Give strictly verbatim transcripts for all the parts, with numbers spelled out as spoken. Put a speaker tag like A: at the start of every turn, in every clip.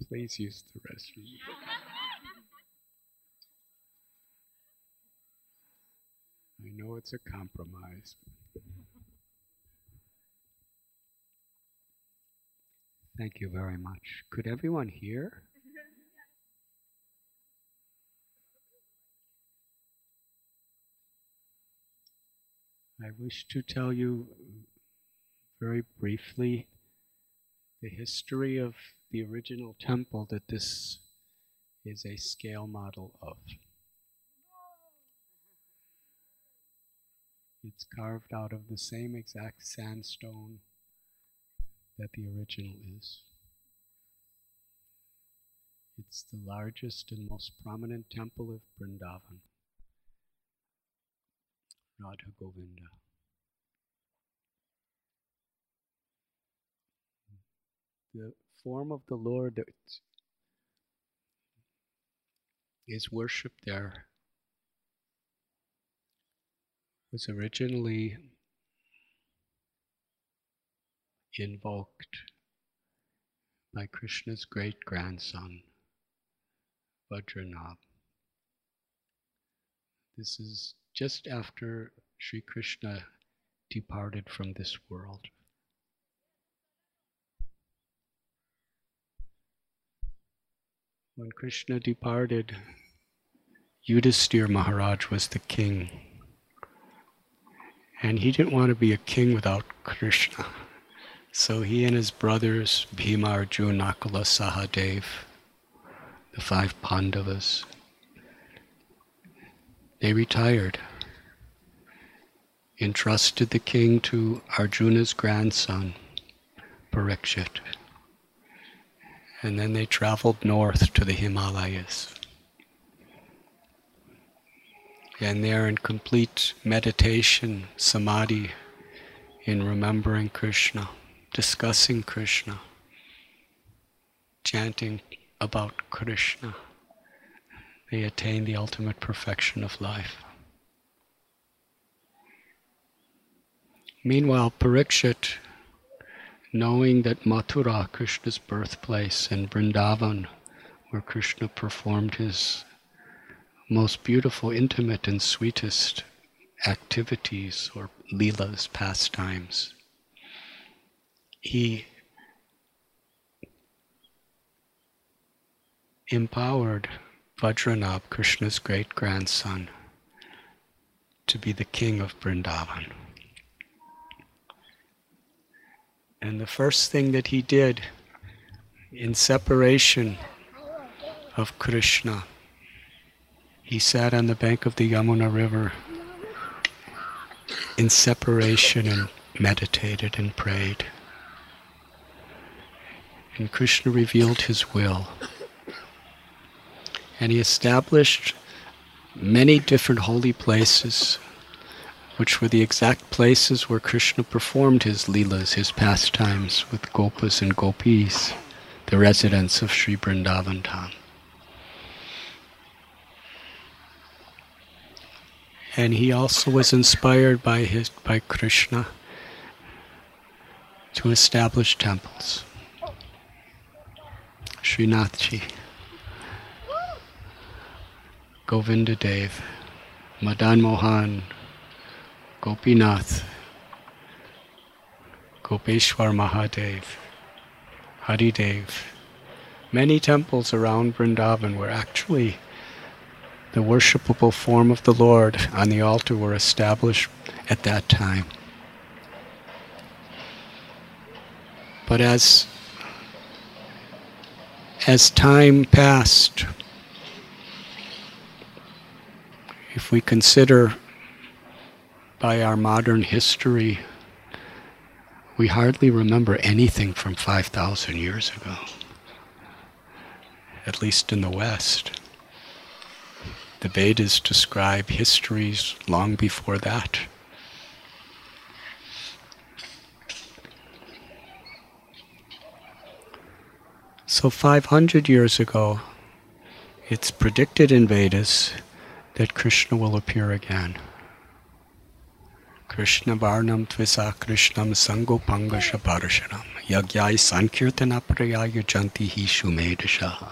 A: Please use the restroom. I know it's a compromise. Thank you very much. Could everyone hear? I wish to tell you very briefly the history of the original temple that this is a scale model of. It's carved out of the same exact sandstone that the original is. It's the largest and most prominent temple of Vrindavan, Radha Govinda. The form of the Lord that is worshipped there was originally invoked by Krishna's great-grandson, Vajranabh. This is just after Sri Krishna departed from this world. When Krishna departed, Yudhisthira Maharaj was the king. And he didn't want to be a king without Krishna. So he and his brothers, Bhima, Arjuna, Nakula, Sahadev, the five Pandavas, they retired, entrusted the king to Arjuna's grandson, Parikshit. And then they traveled north to the Himalayas. And there in complete meditation, samadhi, in remembering Krishna, discussing Krishna, chanting about Krishna, they attain the ultimate perfection of life. Meanwhile, Parikshit, knowing that Mathura, Krishna's birthplace, and Vrindavan, where Krishna performed his most beautiful, intimate, and sweetest activities or leelas, pastimes, he empowered Vajranabh, Krishna's great-grandson, to be the king of Vrindavan. And the first thing that he did in separation of Krishna, he sat on the bank of the Yamuna River in separation and meditated and prayed. And Krishna revealed his will. And he established many different holy places, which were the exact places where Krishna performed his leelas, his pastimes with gopas and gopis, the residents of Sri Vrindavan Dham. And he also was inspired by his by Krishna to establish temples. Srinathji, Govinda Dev, Madan Mohan, Gopinath, Gopeshwar Mahadev, Haridev. Many temples around Vrindavan were actually the worshipable form of the Lord on the altar were established at that time. But as as time passed, if we consider by our modern history, we hardly remember anything from five thousand years ago, at least in the West. The Vedas describe histories long before that. So five hundred years ago, it's predicted in Vedas that Krishna will appear again. Krishna Varnam Tvisa Krishnam Sangopangasha Parasharam Yagyai Sankirtana Prayaya Janti Hi Shumedashaha.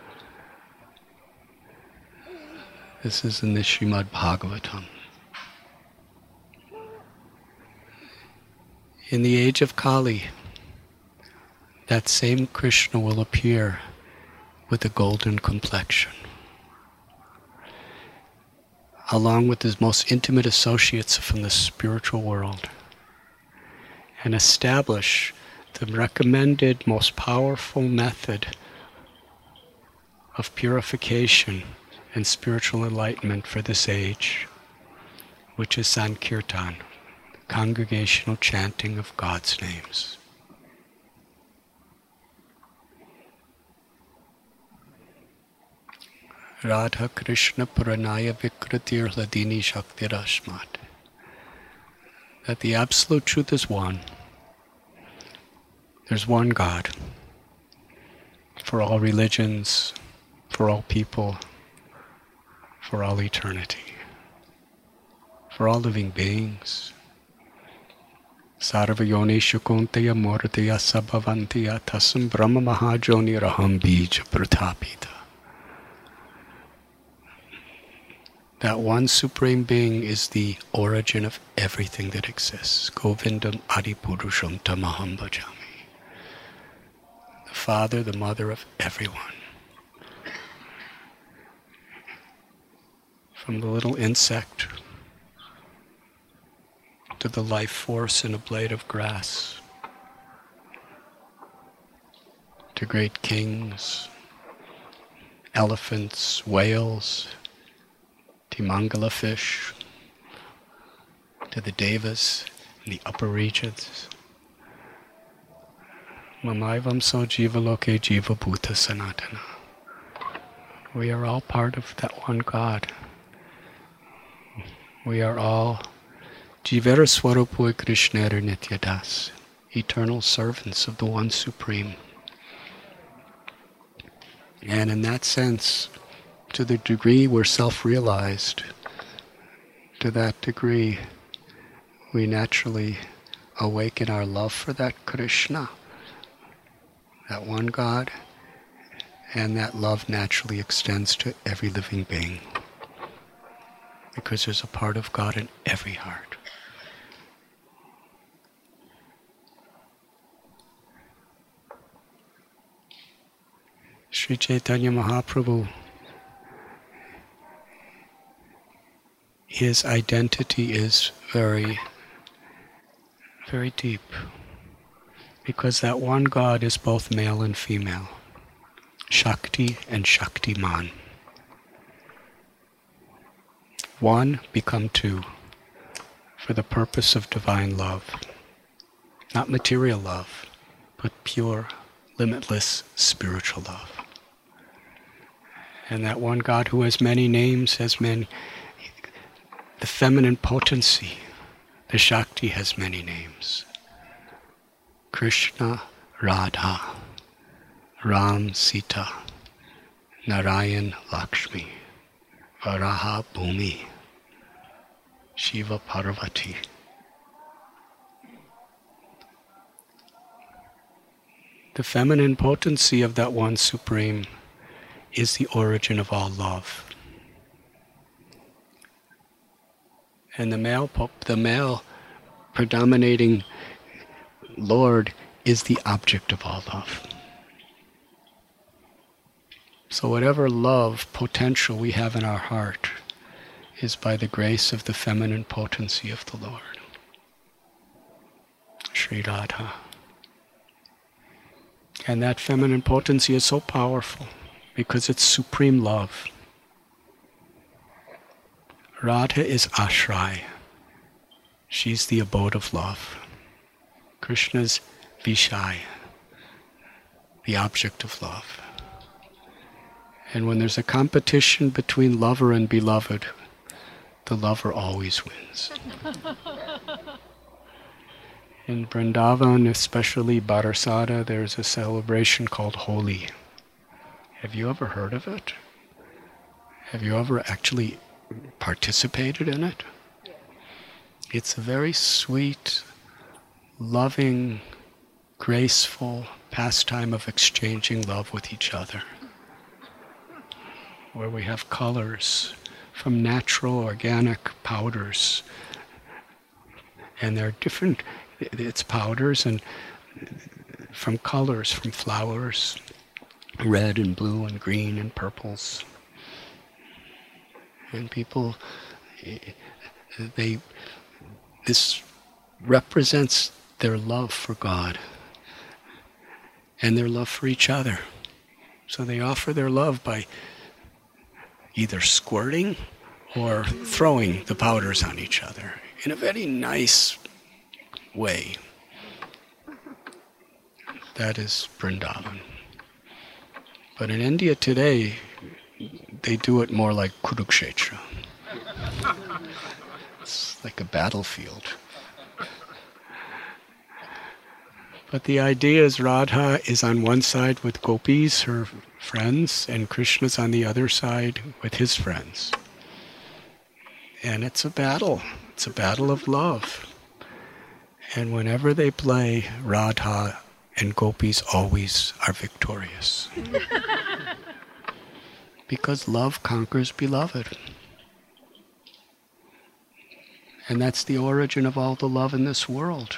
A: This is in the Srimad Bhagavatam. In the age of Kali, that same Krishna will appear with a golden complexion, along with his most intimate associates from the spiritual world, and establish the recommended most powerful method of purification and spiritual enlightenment for this age, which is Sankirtan, congregational chanting of God's names. Radha Krishna Puranaya Vikritir Hladini Shaktirashmat. That the absolute truth is one. There's one God for all religions, for all people, for all eternity, for all living beings. Sarvayoni Shukuntaya Murtaya Sabhavantiya Tasam Brahma Mahajoni Raham Bija Pratapita. That one Supreme Being is the origin of everything that exists. Govindam Adipurusham Tamaham Bhajami. The father, the mother of everyone. From the little insect to the life force in a blade of grass, to great kings, elephants, whales, to Mangala fish, to the devas in the upper regions. Mamaivam so jiva loke jiva bhuta sanatana. We are all part of that one God. We are all Jivera Swarupoi Krishnera Nityadas, eternal servants of the One Supreme. And in that sense, to the degree we're self-realized, to that degree we naturally awaken our love for that Krishna, that one God, and that love naturally extends to every living being, because there's a part of God in every heart. Sri Chaitanya Mahaprabhu, his identity is very, very deep, because that one God is both male and female, Shakti and Shaktiman. One become two for the purpose of divine love, not material love, but pure, limitless spiritual love. And that one God who has many names has many. The feminine potency, the Shakti, has many names. Krishna, Radha, Ram, Sita, Narayan, Lakshmi, Varaha, Bhumi, Shiva, Parvati. The feminine potency of that one Supreme is the origin of all love. And the male, the male predominating Lord is the object of all love. So whatever love potential we have in our heart is by the grace of the feminine potency of the Lord. Sri Radha. And that feminine potency is so powerful because it's supreme love. Radha is Ashray. She's the abode of love. Krishna's Vishai, the object of love. And when there's a competition between lover and beloved, the lover always wins. In Vrindavan, especially Barasada, there's a celebration called Holi. Have you ever heard of it? Have you ever actually participated in it? It's a very sweet, loving, graceful pastime of exchanging love with each other, where we have colors from natural organic powders. And there are different, it's powders and from colors, from flowers, red and blue and green and purples. And people, they, this represents their love for God and their love for each other. So they offer their love by either squirting or throwing the powders on each other in a very nice way. That is Vrindavan. But in India today, they do it more like Kurukshetra. It's like a battlefield. But the idea is Radha is on one side with gopis, her friends, and Krishna's on the other side with his friends. And it's a battle. It's a battle of love. And whenever they play, Radha and gopis always are victorious. Because love conquers beloved. And that's the origin of all the love in this world.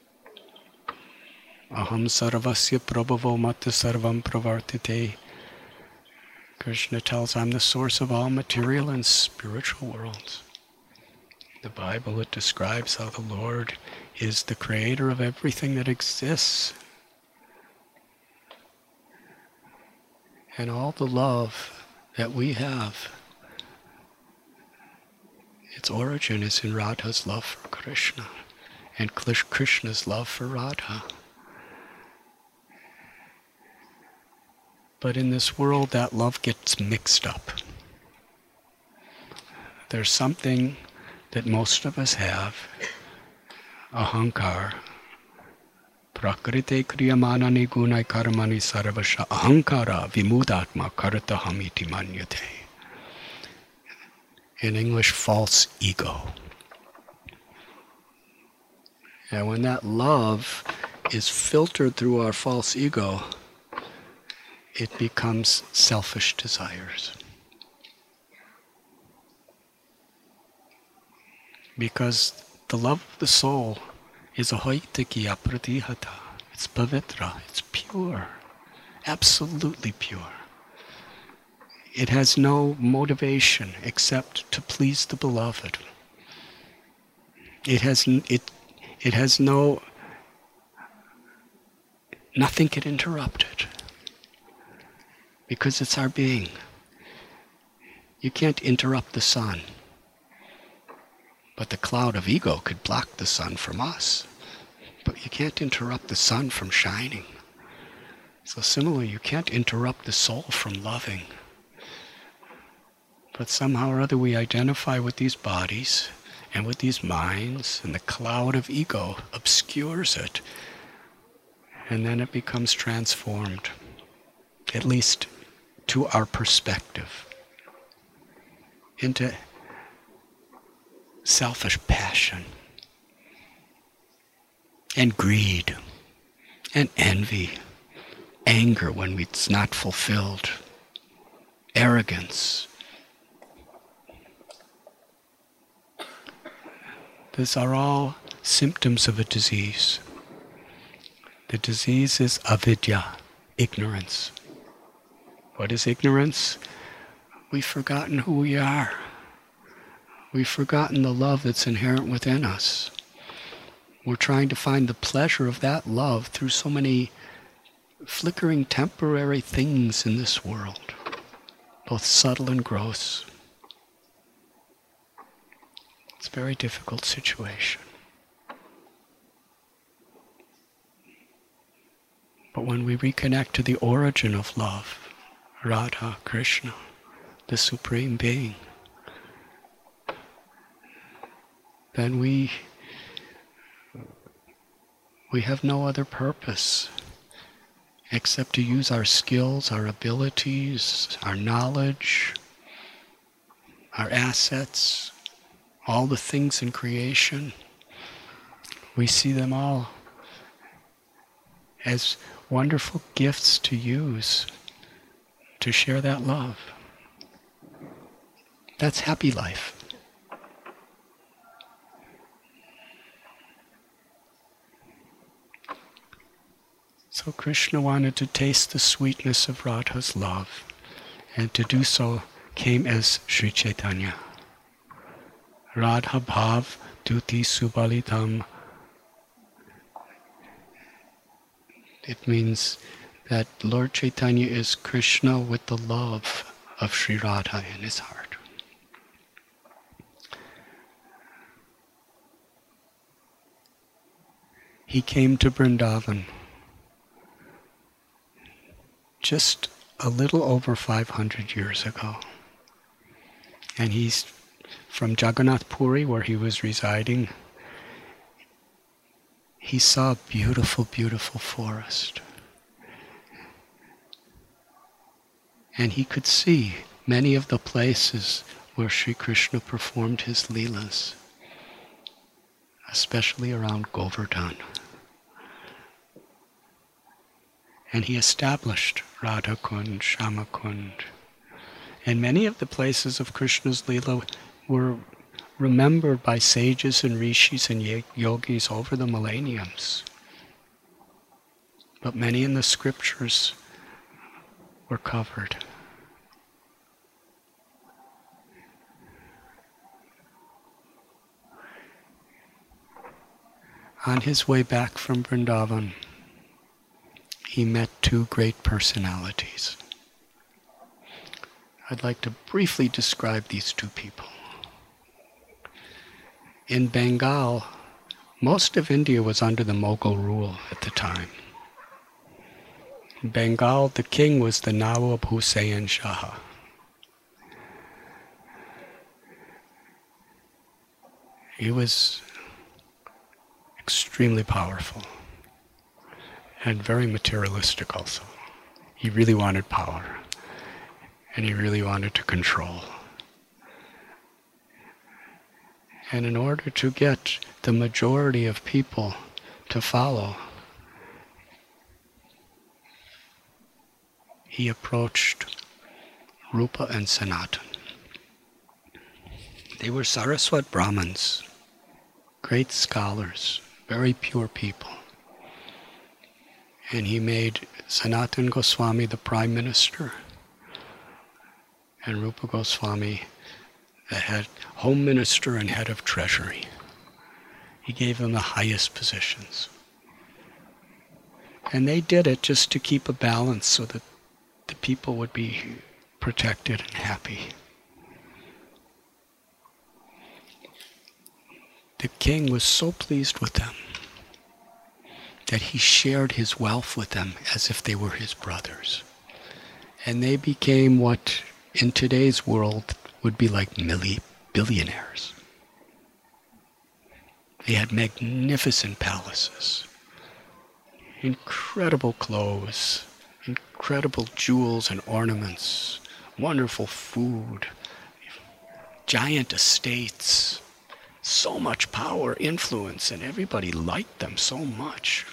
A: Aham sarvasya prabhavo matta sarvam pravartite. Krishna tells, I'm the source of all material and spiritual worlds. In the Bible, it describes how the Lord is the creator of everything that exists. And all the love that we have, its origin is in Radha's love for Krishna and Krishna's love for Radha. But in this world, that love gets mixed up. There's something that most of us have, ahankar. Prakrite kriyamanani gunai karmani sarvasha ahankara vimudatma karataham iti manyate. In English, false ego. And when that love is filtered through our false ego, it becomes selfish desires. Because the love of the soul is ahoitikiya pratihata. It's pavitra, it's pure, absolutely pure. It has no motivation except to please the beloved. It has it it has no nothing can interrupt it. Because it's our being. You can't interrupt the sun. But the cloud of ego could block the sun from us. But you can't interrupt the sun from shining. So similarly, you can't interrupt the soul from loving. But somehow or other we identify with these bodies and with these minds, and the cloud of ego obscures it. And then it becomes transformed, at least to our perspective, into selfish passion and greed and envy, anger when it's not fulfilled, arrogance. These are all symptoms of a disease. The disease is avidya, ignorance. What is ignorance? We've forgotten who we are. We've forgotten the love that's inherent within us. We're trying to find the pleasure of that love through so many flickering temporary things in this world, both subtle and gross. It's a very difficult situation. But when we reconnect to the origin of love, Radha, Krishna, the Supreme Being, then we we have no other purpose except to use our skills, our abilities, our knowledge, our assets, all the things in creation. We see them all as wonderful gifts to use to share that love. That's happy life. So Krishna wanted to taste the sweetness of Radha's love, and to do so came as Sri Chaitanya. Radha Bhav Duti Subalitam. It means that Lord Chaitanya is Krishna with the love of Sri Radha in his heart. He came to Vrindavan just a little over five hundred years ago. And he's from Jagannath Puri, where he was residing. He saw a beautiful, beautiful forest. And he could see many of the places where Sri Krishna performed his Leelas, especially around Govardhan. And he established Radha Kund, Shama Kund. And many of the places of Krishna's Leela were remembered by sages and rishis and yogis over the millenniums. But many in the scriptures were covered. On his way back from Vrindavan, he met two great personalities. I'd like to briefly describe these two people. In Bengal, most of India was under the Mughal rule at the time. In Bengal, the king was the Nawab Hussain Shah. He was extremely powerful and very materialistic also. He really wanted power, and he really wanted to control. And in order to get the majority of people to follow, he approached Rupa and Sanatan. They were Saraswat Brahmins, great scholars, very pure people. And he made Sanatan Goswami the prime minister, and Rupa Goswami the head, home minister and head of treasury. He gave them the highest positions. And they did it just to keep a balance so that the people would be protected and happy. The king was so pleased with them that he shared his wealth with them as if they were his brothers. And they became what in today's world would be like milli billionaires. They had magnificent palaces, incredible clothes, incredible jewels and ornaments, wonderful food, giant estates, so much power, influence, and everybody liked them so much.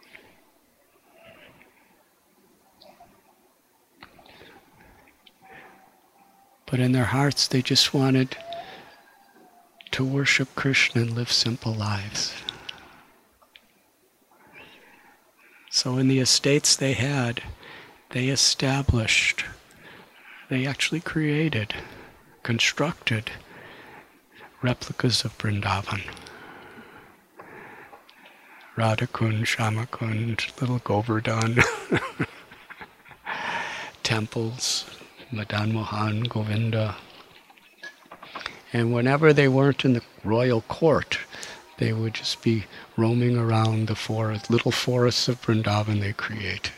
A: But in their hearts, they just wanted to worship Krishna and live simple lives. So in the estates they had, they established, they actually created, constructed replicas of Vrindavan. Radhakund, Shamakund, little Govardhan, temples, Madan Mohan, Govinda. And whenever they weren't in the royal court, they would just be roaming around the forest, little forests of Vrindavan they created,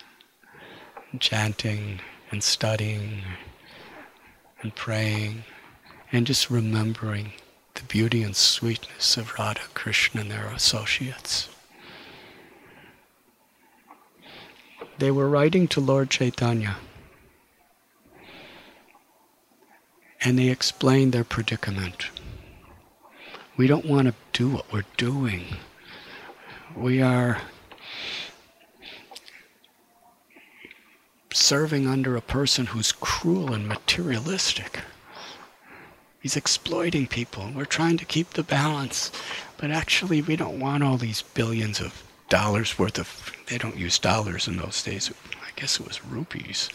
A: chanting and studying and praying and just remembering the beauty and sweetness of Radha, Krishna, and their associates. They were writing to Lord Chaitanya, and they explained their predicament. We don't want to do what we're doing. We are serving under a person who's cruel and materialistic. He's exploiting people. We're trying to keep the balance. But actually, we don't want all these billions of dollars worth of... They don't use dollars in those days. I guess it was rupees.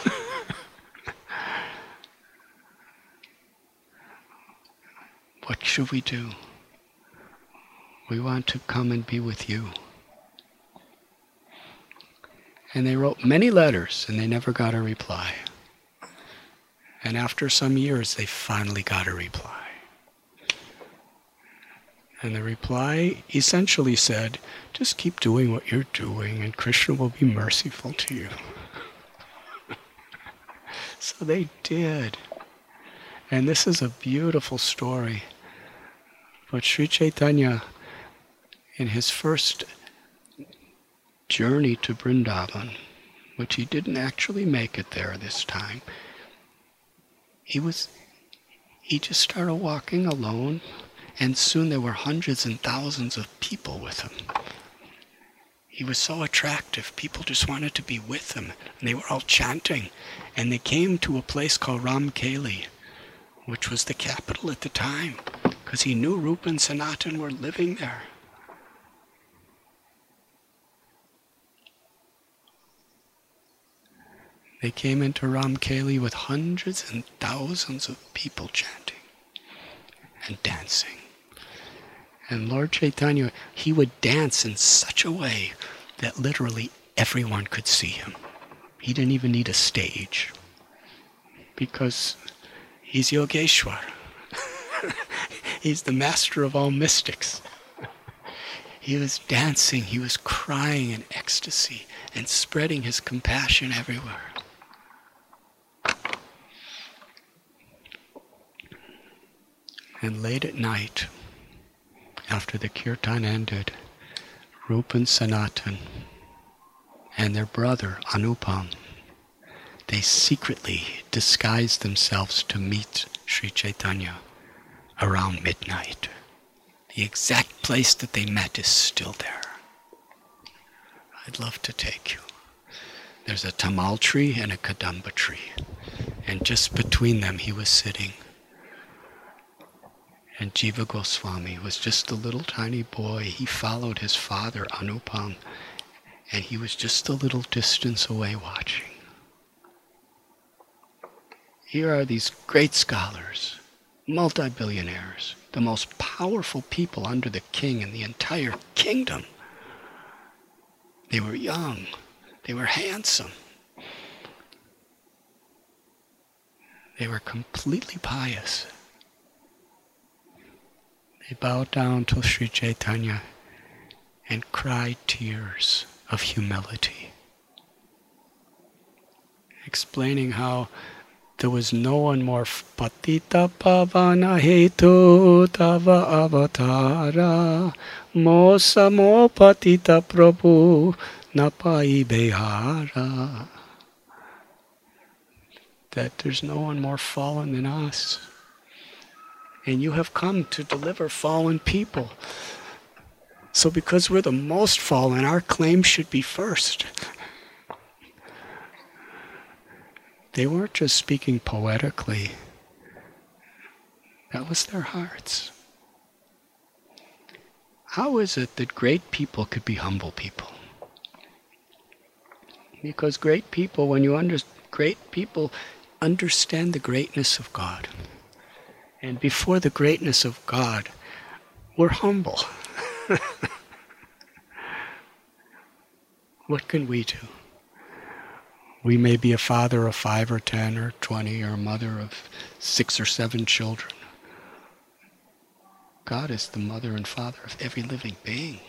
A: What should we do? We want to come and be with you. And they wrote many letters, and they never got a reply. And after some years, they finally got a reply. And the reply essentially said, just keep doing what you're doing, and Krishna will be merciful to you. So they did. And this is a beautiful story. But Sri Chaitanya, in his first journey to Vrindavan, which he didn't actually make it there this time, he was, he just started walking alone, and soon there were hundreds and thousands of people with him. He was so attractive, people just wanted to be with him, and they were all chanting. And they came to a place called Ramkeli, which was the capital at the time, because he knew Rupa and Sanatan were living there. They came into Ramkeli with hundreds and thousands of people chanting and dancing. And Lord Chaitanya, he would dance in such a way that literally everyone could see him. He didn't even need a stage, because he's Yogeshwar. He's the master of all mystics. He was dancing, he was crying in ecstasy and spreading his compassion everywhere. And late at night, after the kirtan ended, Rupa and Sanatan and their brother Anupam, they secretly disguised themselves to meet Sri Chaitanya around midnight. The exact place that they met is still there. I'd love to take you. There's a tamal tree and a kadamba tree, and just between them he was sitting. And Jiva Goswami was just a little tiny boy. He followed his father, Anupam, and he was just a little distance away watching. Here are these great scholars, multi-billionaires, the most powerful people under the king in the entire kingdom. They were young. They were handsome. They were completely pious. They bowed down to Sri Chaitanya and cried tears of humility, explaining how there was no one more patita pavana hetu tava avatara mosamo patita prabhu napai behara. That there's no one more fallen than us. And you have come to deliver fallen people. So because we're the most fallen, our claim should be first. They weren't just speaking poetically. That was their hearts. How is it that great people could be humble people? Because great people, when you under, great people understand the greatness of God. And before the greatness of God, we're humble. What can we do? We may be a father of five or ten or twenty, or a mother of six or seven children. God is the mother and father of every living being.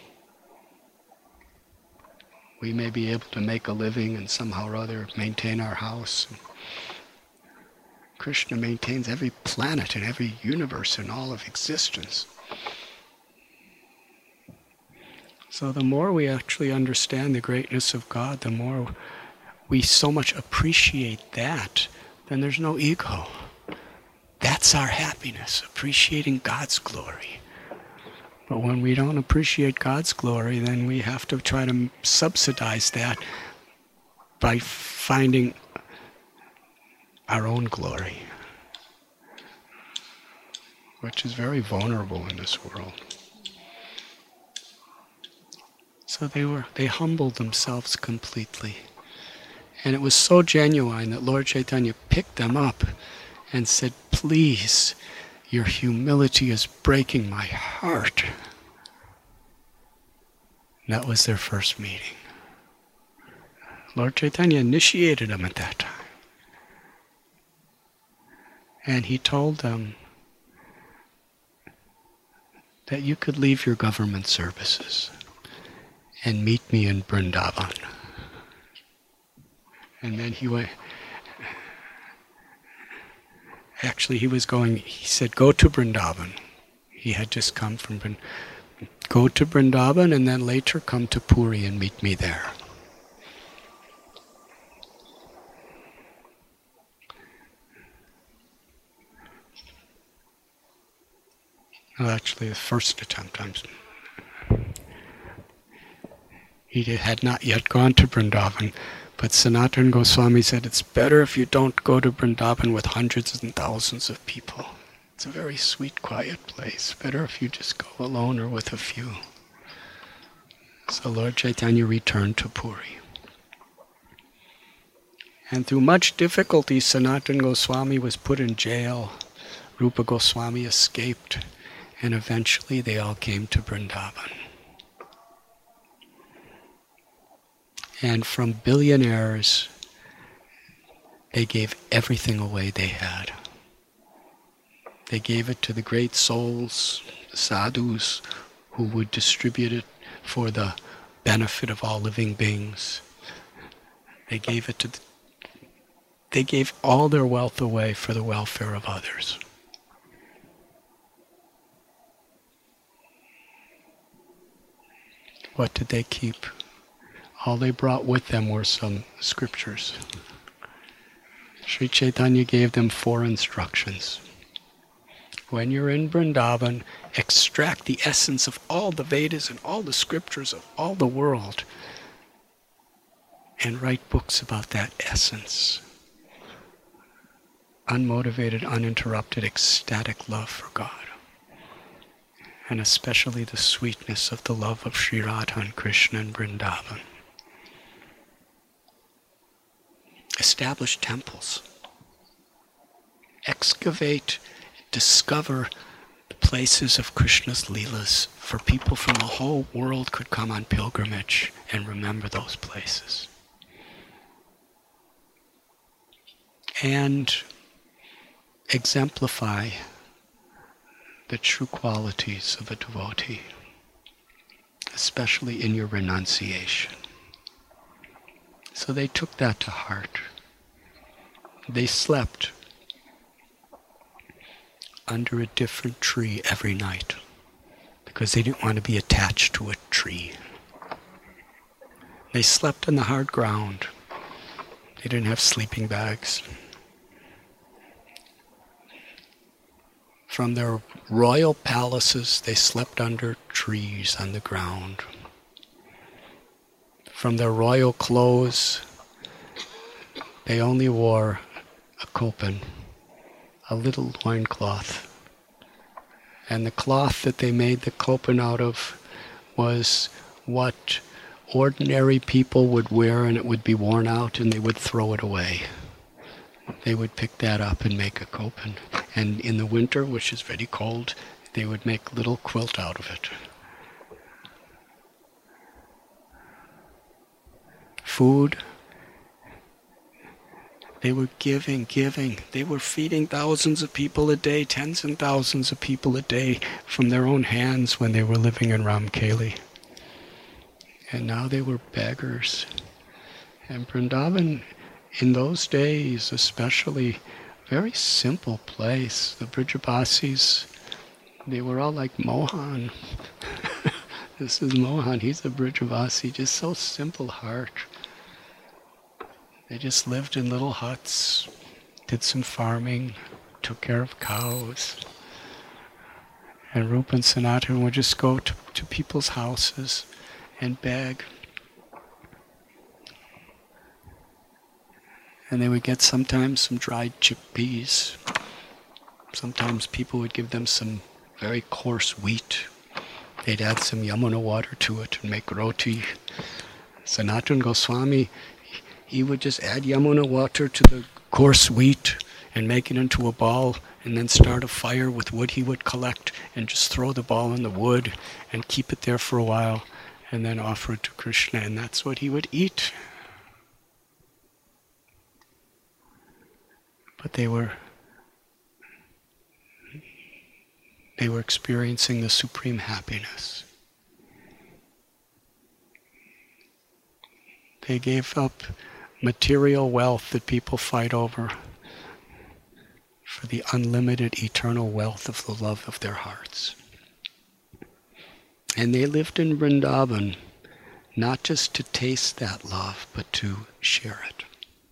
A: We may be able to make a living and somehow or other maintain our house. Krishna maintains every planet and every universe in all of existence. So the more we actually understand the greatness of God, the more we so much appreciate that, then there's no ego. That's our happiness, appreciating God's glory. But when we don't appreciate God's glory, then we have to try to subsidize that by finding our own glory, which is very vulnerable in this world. So they were they humbled themselves completely. And it was so genuine that Lord Chaitanya picked them up and said, "Please, your humility is breaking my heart." And that was their first meeting. Lord Chaitanya initiated them at that time. And he told them that you could leave your government services and meet me in Vrindavan. And then he went, actually he was going, he said, go to Vrindavan. He had just come from Vrindavan. Go to Vrindavan and then later come to Puri and meet me there. Well, actually the first attempt, I'm He had not yet gone to Vrindavan, but Sanatana Goswami said, it's better if you don't go to Vrindavan with hundreds and thousands of people. It's a very sweet, quiet place. Better if you just go alone or with a few. So Lord Chaitanya returned to Puri. And through much difficulty, Sanatana Goswami was put in jail. Rupa Goswami escaped, and eventually they all came to Vrindavan. And from billionaires, they gave everything away they had. They gave it to the great souls, the sadhus, who would distribute it for the benefit of all living beings. They gave it to the, they gave all their wealth away for the welfare of others. What did they keep? All they brought with them were some scriptures. Sri Chaitanya gave them four instructions. When you're in Vrindavan, extract the essence of all the Vedas and all the scriptures of all the world and write books about that essence. Unmotivated, uninterrupted, ecstatic love for God. And especially the sweetness of the love of Sri Radha and Krishna in Vrindavan. Establish temples. Excavate, discover the places of Krishna's Leelas, for people from the whole world could come on pilgrimage and remember those places. And exemplify the true qualities of a devotee, especially in your renunciation. So they took that to heart. They slept under a different tree every night because they didn't want to be attached to a tree. They slept on the hard ground. They didn't have sleeping bags. From their royal palaces, they slept under trees on the ground. From their royal clothes, they only wore a kopan, a little loincloth. And the cloth that they made the kopan out of was what ordinary people would wear, and it would be worn out and they would throw it away. They would pick that up and make a kopan. And in the winter, which is very cold, they would make a little quilt out of it. Food, they were giving, giving. They were feeding thousands of people a day, tens and thousands of people a day from their own hands when they were living in Ramkeli. And now they were beggars. And Vrindavan, in those days especially, very simple place. The Brijabasis, they were all like Mohan. This is Mohan, he's a Brijavasi, just so simple heart. They just lived in little huts, did some farming, took care of cows. And Rupa and Sanatana would just go to, to people's houses and beg. And they would get sometimes some dried chickpeas. Sometimes people would give them some very coarse wheat. They'd add some Yamuna water to it and make roti. Sanatana Goswami, he would just add Yamuna water to the coarse wheat and make it into a ball, and then start a fire with wood he would collect and just throw the ball in the wood and keep it there for a while and then offer it to Krishna, and that's what he would eat. But they were they were experiencing the supreme happiness. They gave up material wealth that people fight over for the unlimited eternal wealth of the love of their hearts. And they lived in Vrindavan not just to taste that love, but to share it.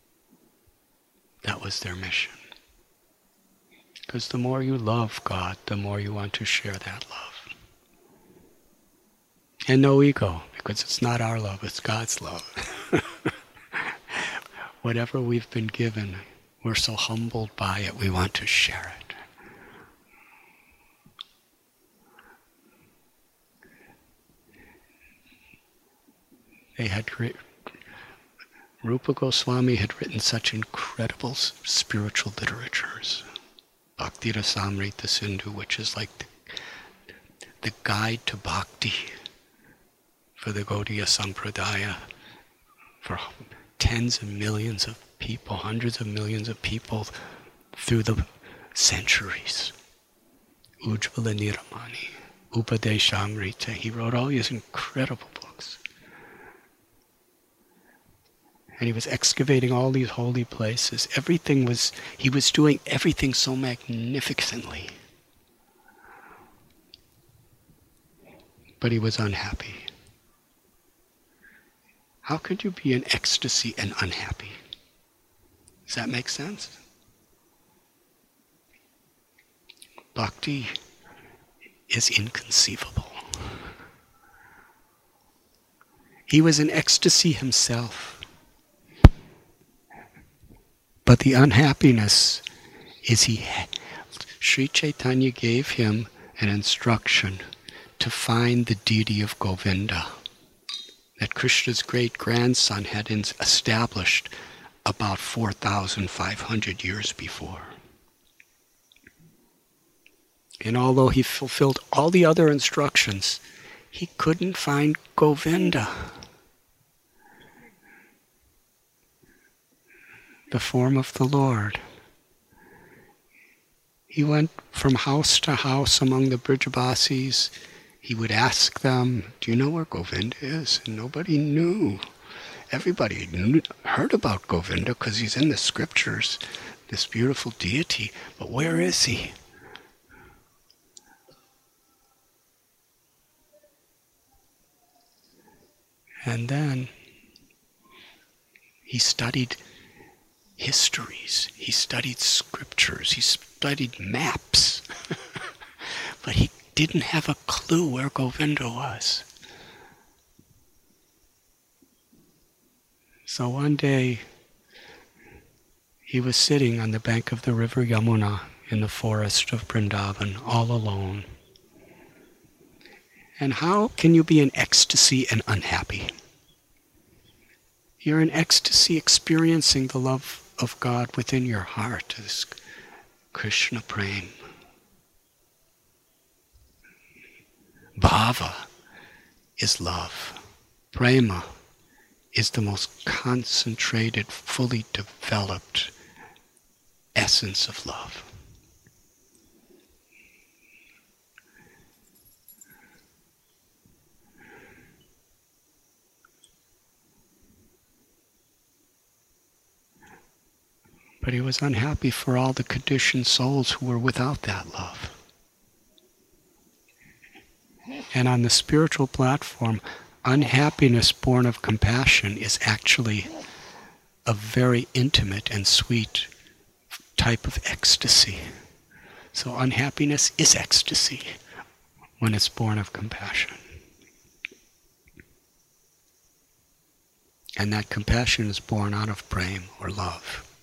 A: That was their mission. Because the more you love God, the more you want to share that love. And no ego, because it's not our love, it's God's love. Whatever we've been given, we're so humbled by it, we want to share it. They had great, Rupa Goswami had written such incredible spiritual literatures. Bhakti Rasamrita Sindhu, which is like the, the guide to bhakti for the Gaudiya Sampradaya, for tens of millions of people, hundreds of millions of people through the centuries. Ujjvala Niramani, Upadeshamrita, he wrote all these incredible books. And he was excavating all these holy places. Everything was, he was doing everything so magnificently. But he was unhappy. How could you be in ecstasy and unhappy? Does that make sense? Bhakti is inconceivable. He was in ecstasy himself. But the unhappiness is he, Sri Chaitanya gave him an instruction to find the deity of Govinda that Krishna's great-grandson had established about four thousand five hundred years before. And although he fulfilled all the other instructions, he couldn't find Govinda, the form of the Lord. He went from house to house among the Brijabasis. He would ask them, do you know where Govinda is? And nobody knew. Everybody knew, heard about Govinda because he's in the scriptures, this beautiful deity. But where is he? And then he studied histories, he studied scriptures, he studied maps, but he didn't have a clue where Govinda was. So one day, he was sitting on the bank of the river Yamuna in the forest of Vrindavan, all alone. And how can you be in ecstasy and unhappy? You're in ecstasy experiencing the love of God within your heart, this Krishna Prema. Bhava is love. Prema is the most concentrated, fully developed essence of love. But he was unhappy for all the conditioned souls who were without that love. And on the spiritual platform, unhappiness born of compassion is actually a very intimate and sweet type of ecstasy. So unhappiness is ecstasy when it's born of compassion. And that compassion is born out of prema or love.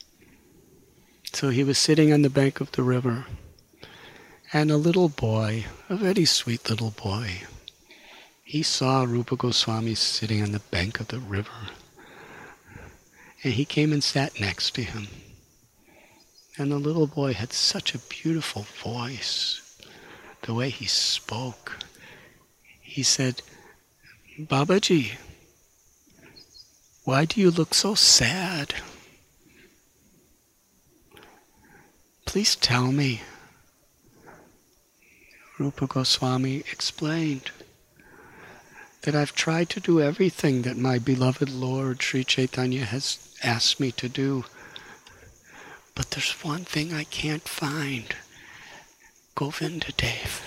A: So he was sitting on the bank of the river, and a little boy, a very sweet little boy, he saw Rupa Goswami sitting on the bank of the river, and he came and sat next to him. And the little boy had such a beautiful voice, the way he spoke. He said, "Babaji, why do you look so sad? Please tell me." Rupa Goswami explained that I've tried to do everything that my beloved Lord Sri Chaitanya has asked me to do, but there's one thing I can't find: Govinda Dev.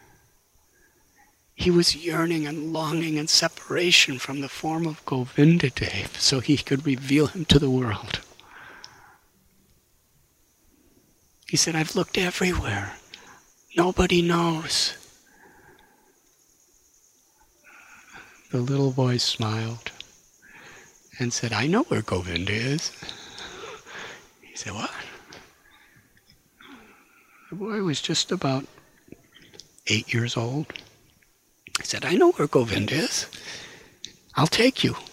A: He was yearning and longing in separation from the form of Govinda Dev so he could reveal him to the world. He said, "I've looked everywhere. Nobody knows." The little boy smiled and said, "I know where Govinda is." He said, "What?" The boy was just about eight years old. He said, "I know where Govinda is. I'll take you."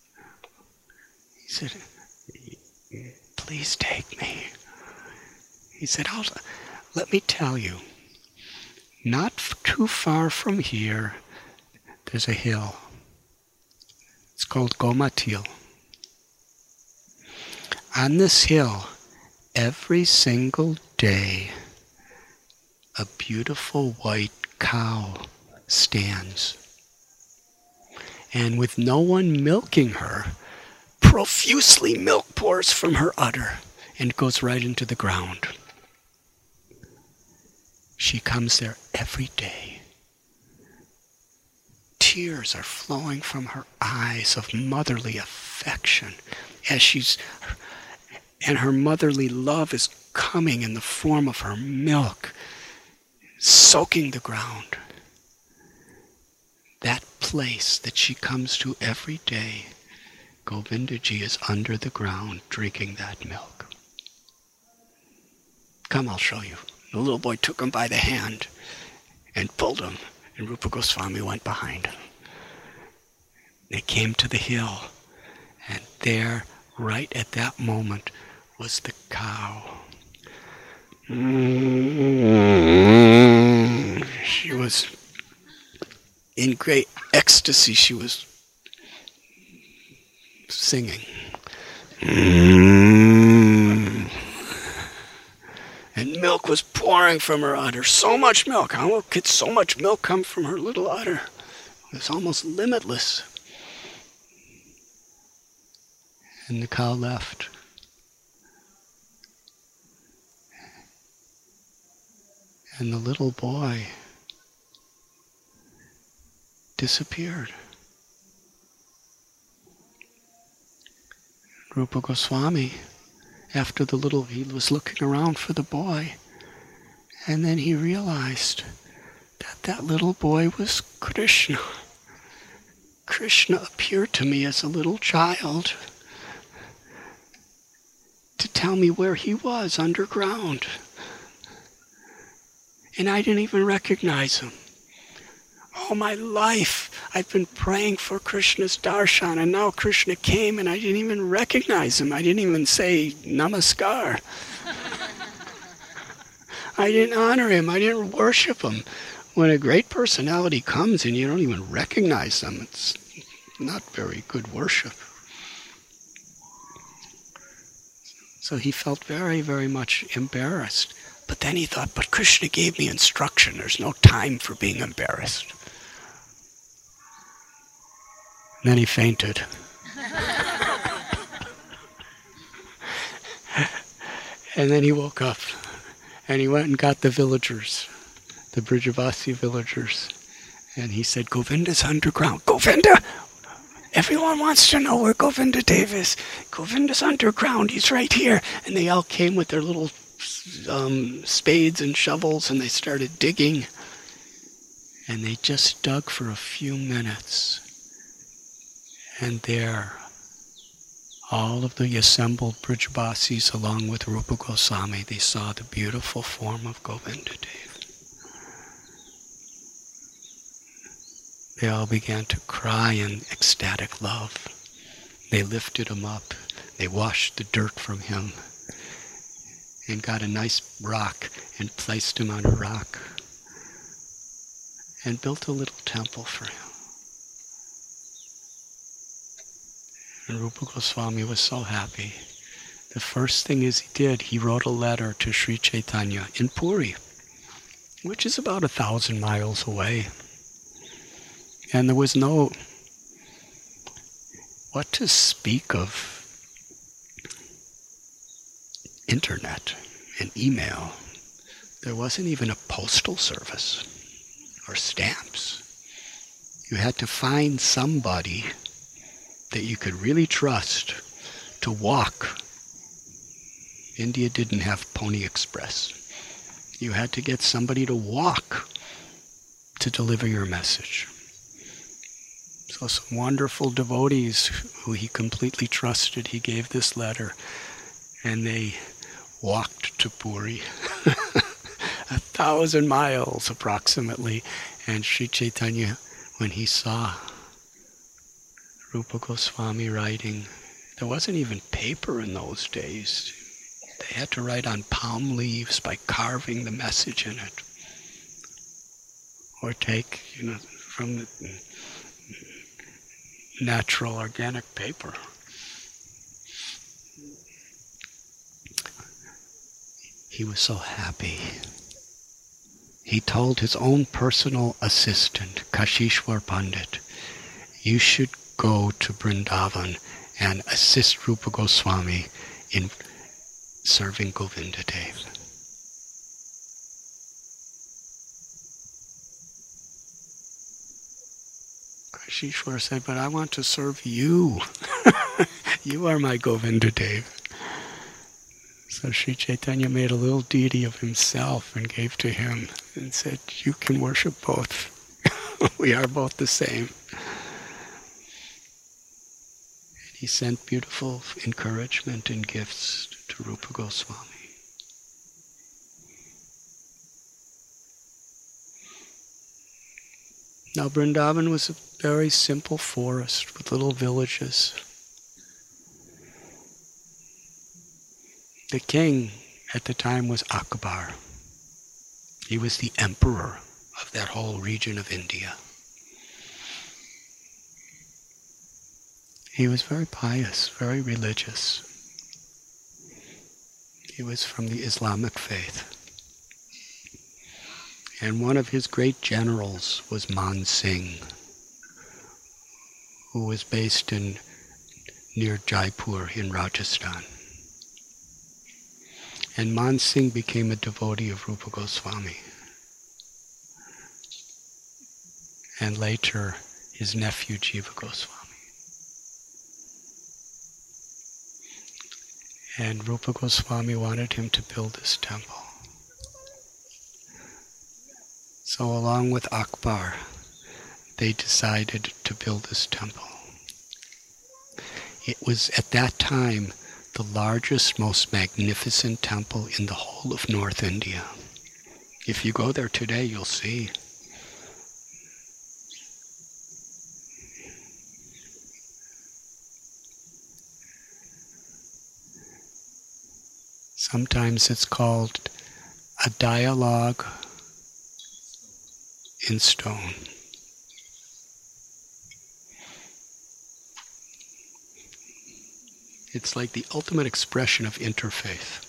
A: He said, "Please take me." He said, I'll, "Let me tell you, not too far from here, there's a hill. It's called Gomatil. On this hill, every single day, a beautiful white cow stands. And with no one milking her, profusely milk pours from her udder and goes right into the ground. She comes there every day. Tears are flowing from her eyes of motherly affection as she's, and her motherly love is coming in the form of her milk, soaking the ground. That place that she comes to every day, Govindaji is under the ground drinking that milk. Come, I'll show you. The little boy took him by the hand and pulled him, and Rupa Goswami went behind him. They came to the hill, and there, right at that moment, was the cow. She was in great ecstasy. She was singing. And milk was pouring from her udder. So much milk. How could so much milk come from her little udder? It was almost limitless. And the cow left. And the little boy disappeared. Rupa Goswami, after the little, he was looking around for the boy, and then he realized that that little boy was Krishna. Krishna appeared to me as a little child to tell me where he was underground. And I didn't even recognize him. All my life, I've been praying for Krishna's darshan, and now Krishna came and I didn't even recognize him. I didn't even say namaskar. I didn't honor him. I didn't worship him. When a great personality comes and you don't even recognize them, it's not very good worship. So he felt very, very much embarrassed. But then he thought, but Krishna gave me instruction. There's no time for being embarrassed. And then he fainted. And then he woke up. And he went and got the villagers, the Brijavasi villagers. And he said, Govinda's underground. Govinda? Everyone wants to know where Govinda Dev is. Govinda's underground. He's right here. And they all came with their little um, spades and shovels, and they started digging. And they just dug for a few minutes. And there, all of the assembled Brijabasis along with Rupa Goswami, they saw the beautiful form of Govinda Dev. They all began to cry in ecstatic love. They lifted him up. They washed the dirt from him and got a nice rock and placed him on a rock and built a little temple for him. And Rupa Goswami was so happy. The first thing is he did, he wrote a letter to Sri Chaitanya in Puri, which is about a thousand miles away. And there was no, what to speak of internet and email. There wasn't even a postal service or stamps. You had to find somebody that you could really trust to walk. India didn't have Pony Express. You had to get somebody to walk to deliver your message. So some wonderful devotees who he completely trusted, he gave this letter, and they walked to Puri, a thousand miles approximately. And Sri Chaitanya, when he saw Rupa Goswami writing, there wasn't even paper in those days. They had to write on palm leaves by carving the message in it. Or take, you know, from the natural organic paper. He was so happy. He told his own personal assistant, Kashishwar Pandit, you should go to Vrindavan and assist Rupa Goswami in serving Govinda Dev. Kashishwar said, but I want to serve you. You are my Govinda Dev. So Sri Chaitanya made a little deity of himself and gave to him and said, you can worship both. We are both the same. And he sent beautiful encouragement and gifts to Rupa Goswami. Now Vrindavan was a very simple forest with little villages. The king at the time was Akbar. He was the emperor of that whole region of India. He was very pious, very religious. He was from the Islamic faith. And one of his great generals was Man Singh, who was based in near Jaipur in Rajasthan. And Man Singh became a devotee of Rupa Goswami. And later, his nephew Jiva Goswami. And Rupa Goswami wanted him to build this temple. So along with Akbar, they decided to build this temple. It was at that time the largest, most magnificent temple in the whole of North India. If you go there today, you'll see. Sometimes it's called a dialogue in stone. It's like the ultimate expression of interfaith.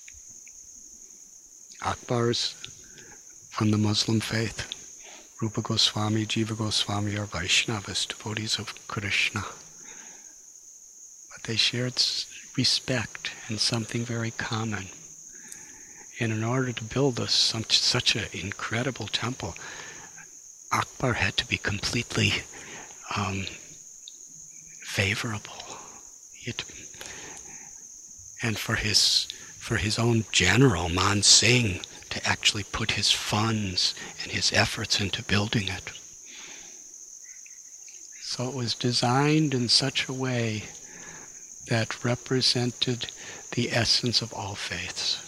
A: Akbar's from the Muslim faith. Rupa Goswami, Jiva Goswami are Vaishnavas, devotees of Krishna. But they shared respect and something very common. And in order to build us some, such an incredible temple, Akbar had to be completely um, favorable. He had to, and for his for his own general, Man Singh, to actually put his funds and his efforts into building it. So it was designed in such a way that represented the essence of all faiths.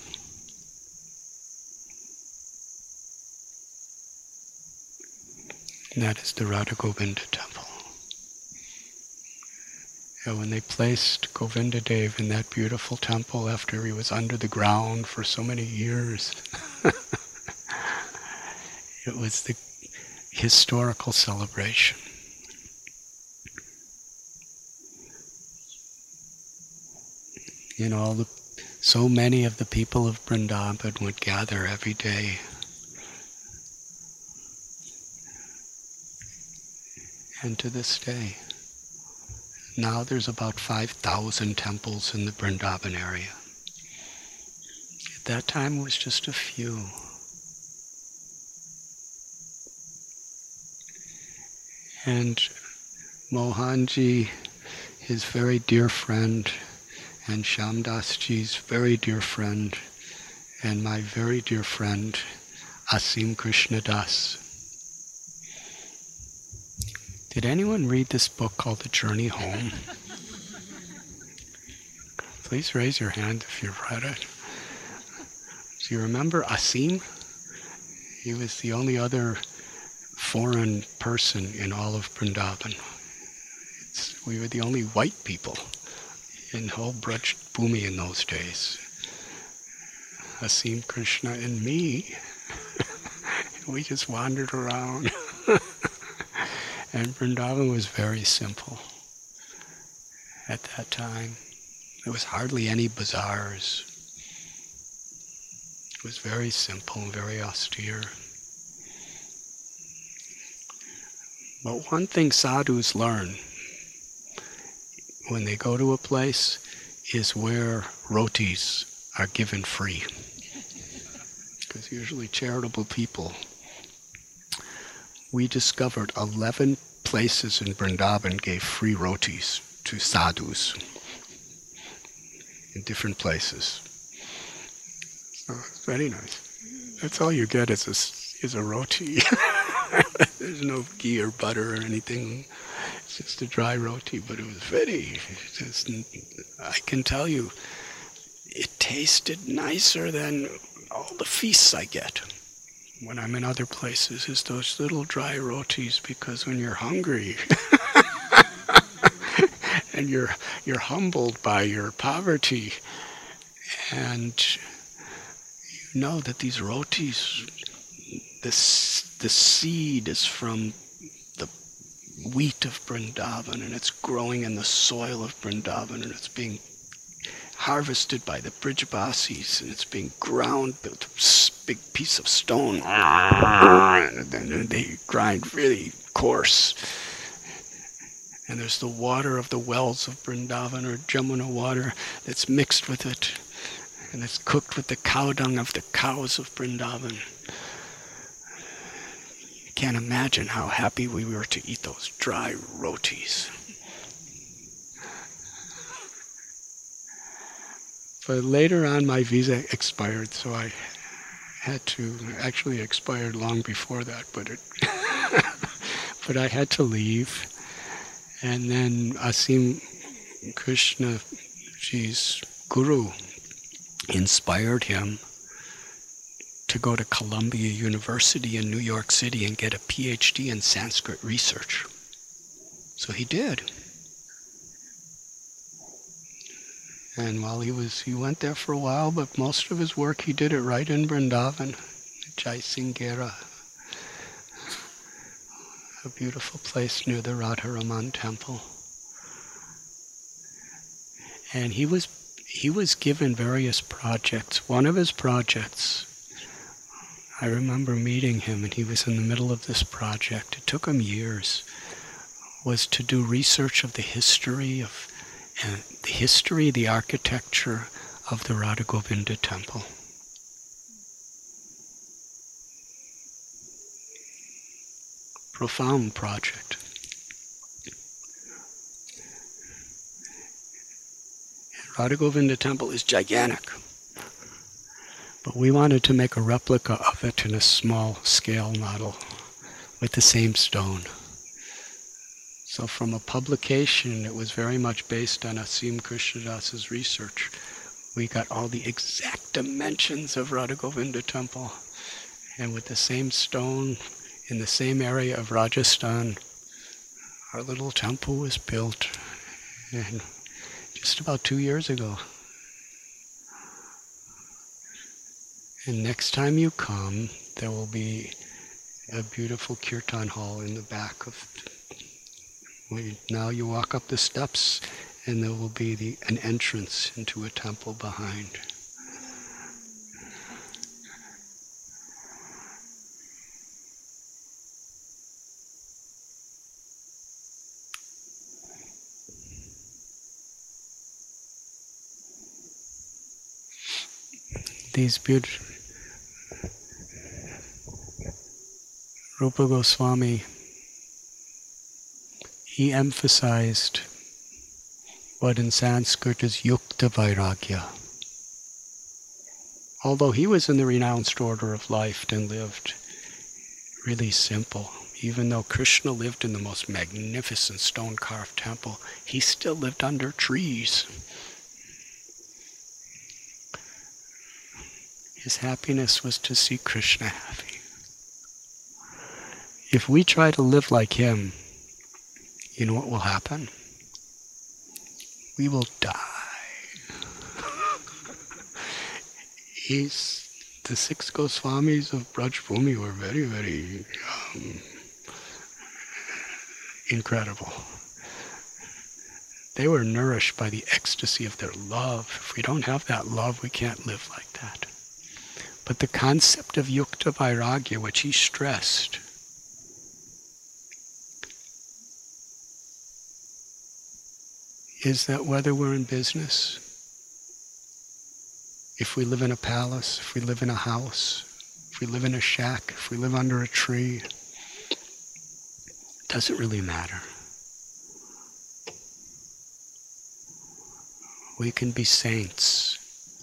A: And that is the Radha Govinda temple. And when they placed Govinda Dev in that beautiful temple after he was under the ground for so many years, it was the historical celebration. You know, the, so many of the people of Vrindavan would gather every day. And to this day, now there's about five thousand temples in the Vrindavan area. At that time it was just a few. And Mohanji, his very dear friend, and Shamdasji's very dear friend, and my very dear friend, Asim Krishna Das. Did anyone read this book called The Journey Home? Please raise your hand if you've read it. Do you remember Asim? He was the only other foreign person in all of Vrindavan. It's, we were the only white people in whole Braj Bhumi in those days. Asim, Krishna, and me. We just wandered around. And Vrindavan was very simple at that time. There was hardly any bazaars. It was very simple and very austere. But one thing sadhus learn when they go to a place is where rotis are given free. Because usually charitable people, we discovered eleven places in Vrindavan gave free rotis to sadhus in different places. So it's very nice. That's all you get is a, is a roti. There's no ghee or butter or anything. It's just a dry roti, but it was very, just, I can tell you, it tasted nicer than all the feasts I get when I'm in other places, is those little dry rotis, because when you're hungry and you're you're humbled by your poverty, and you know that these rotis, this the seed is from the wheat of Vrindavan, and it's growing in the soil of Vrindavan, and it's being harvested by the Brijbasis, and it's being ground with a big piece of stone, and then they grind really coarse. And there's the water of the wells of Vrindavan, or Jamuna water, that's mixed with it, and it's cooked with the cow dung of the cows of Vrindavan. You can't imagine how happy we were to eat those dry rotis. But later on, my visa expired, so I had to, actually expired long before that, but it, but I had to leave. And then Asim Krishna Ji's guru inspired him to go to Columbia University in New York City and get a P H D in Sanskrit research. So he did. And while he was, he went there for a while, but most of his work he did it right in Vrindavan, Jaisinghera, a beautiful place near the Radharaman temple. And he was he was given various projects. One of his projects, I remember meeting him, and he was in the middle of this project. It took him years. Was to do research of the history of and the history, the architecture of the Radha Govinda temple. Profound project. And Radha Govinda temple is gigantic, but we wanted to make a replica of it in a small scale model with the same stone. So from a publication, it was very much based on Asim Krishnadas's research. We got all the exact dimensions of Radha Govinda temple. And with the same stone, in the same area of Rajasthan, our little temple was built. And just about two years ago. And next time you come, there will be a beautiful kirtan hall in the back of. Now you walk up the steps, and there will be the, an entrance into a temple behind. These beautiful Rupa Goswami, he emphasized what in Sanskrit is yukta vairagya. Although he was in the renounced order of life and lived really simple, even though Krishna lived in the most magnificent stone-carved temple, he still lived under trees. His happiness was to see Krishna happy. If we try to live like him, you know what will happen? We will die. He's, the six Goswamis of Brajbhumi were very, very um, incredible. They were nourished by the ecstasy of their love. If we don't have that love, we can't live like that. But the concept of yukta vairagya, which he stressed, is that whether we're in business, if we live in a palace, if we live in a house, if we live in a shack, if we live under a tree, it doesn't really matter. We can be saints.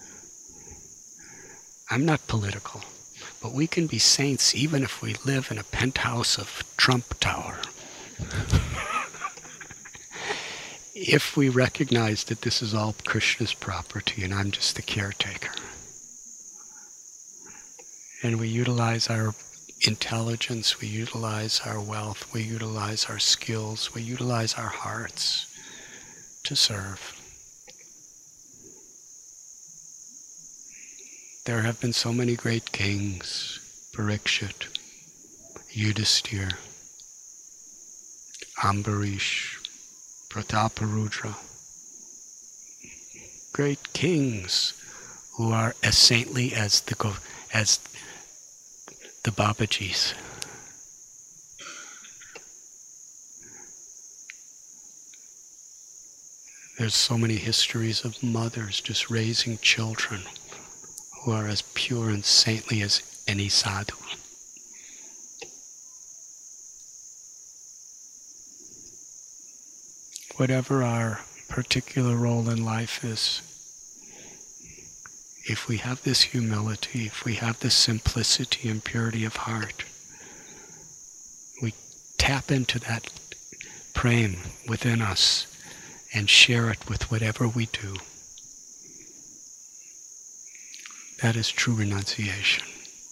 A: I'm not political, but we can be saints even if we live in a penthouse of Trump Tower. If we recognize that this is all Krishna's property and I'm just the caretaker. And we utilize our intelligence, we utilize our wealth, we utilize our skills, we utilize our hearts to serve. There have been so many great kings, Parikshit, Yudhisthira, Ambarish, Prataparudra, great kings who are as saintly as the as the Babajis. There's so many histories of mothers just raising children who are as pure and saintly as any sadhu. Whatever our particular role in life is, if we have this humility, if we have this simplicity and purity of heart, we tap into that prem within us and share it with whatever we do. That is true renunciation.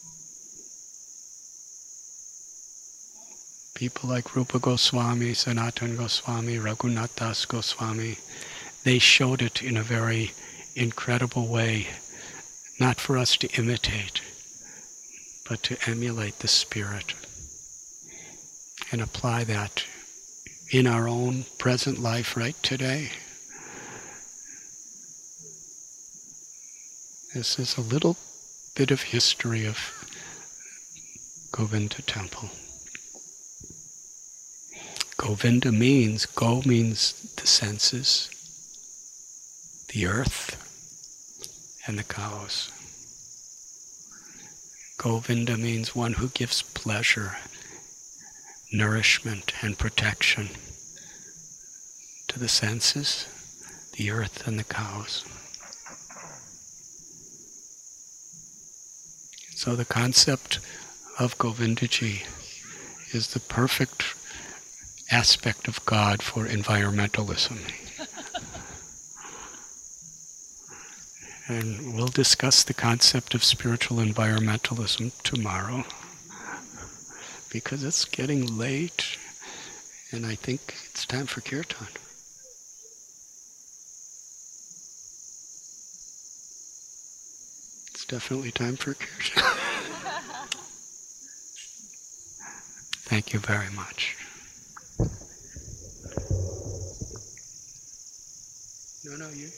A: People like Rupa Goswami, Sanatana Goswami, Raghunath Das Goswami, they showed it in a very incredible way, not for us to imitate, but to emulate the spirit and apply that in our own present life right today. This is a little bit of history of Govinda Temple. Govinda means, go means the senses, the earth, and the cows. Govinda means one who gives pleasure, nourishment, and protection to the senses, the earth, and the cows. So the concept of Govindaji is the perfect aspect of God for environmentalism. And we'll discuss the concept of spiritual environmentalism tomorrow, because it's getting late and I think it's time for kirtan. It's definitely time for kirtan. Thank you very much. No, no, you.